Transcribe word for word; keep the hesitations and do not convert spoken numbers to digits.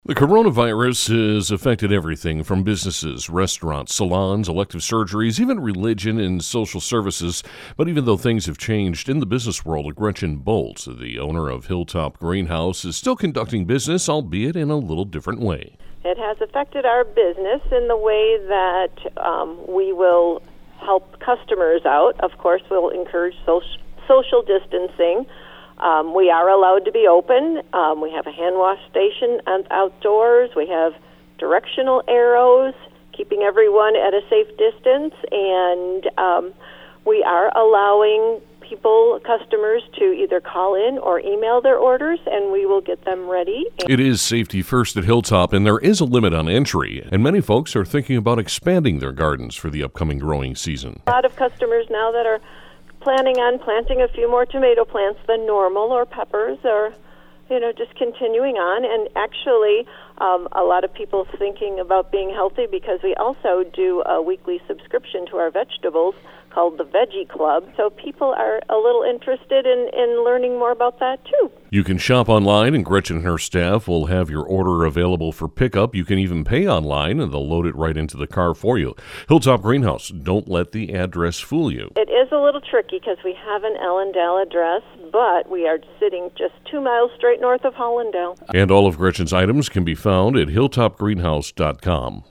The coronavirus has affected everything from businesses, restaurants, salons, elective surgeries, even religion and social services. But even though things have changed in the business world, Gretchen Bolt, the owner of Hilltop Greenhouse, is still conducting business, albeit in a little different way. It has affected our business in the way that um, we will help customers out. Of course, we'll encourage social, social distancing. Um, we are allowed to be open. Um, we have a hand wash station and outdoors. We have directional arrows, keeping everyone at a safe distance. And um, we are allowing people, customers, to either call in or email their orders, and we will get them ready. It is safety first at Hilltop, and there is a limit on entry. And many folks are thinking about expanding their gardens for the upcoming growing season. A lot of customers now that are planning on planting a few more tomato plants than normal, or peppers, or, you know, just continuing on. And actually, um, a lot of people thinking about being healthy, because we also do a weekly subscription to our vegetables called the Veggie Club. So people are a little interested in, in learning more about that, too. You can shop online, and Gretchen and her staff will have your order available for pickup. You can even pay online, and they'll load it right into the car for you. Hilltop Greenhouse, don't let the address fool you. It is a little tricky because we have an Allendale address, but we are sitting just two miles straight north of Hollandale. And all of Gretchen's items can be found at hilltop greenhouse dot com.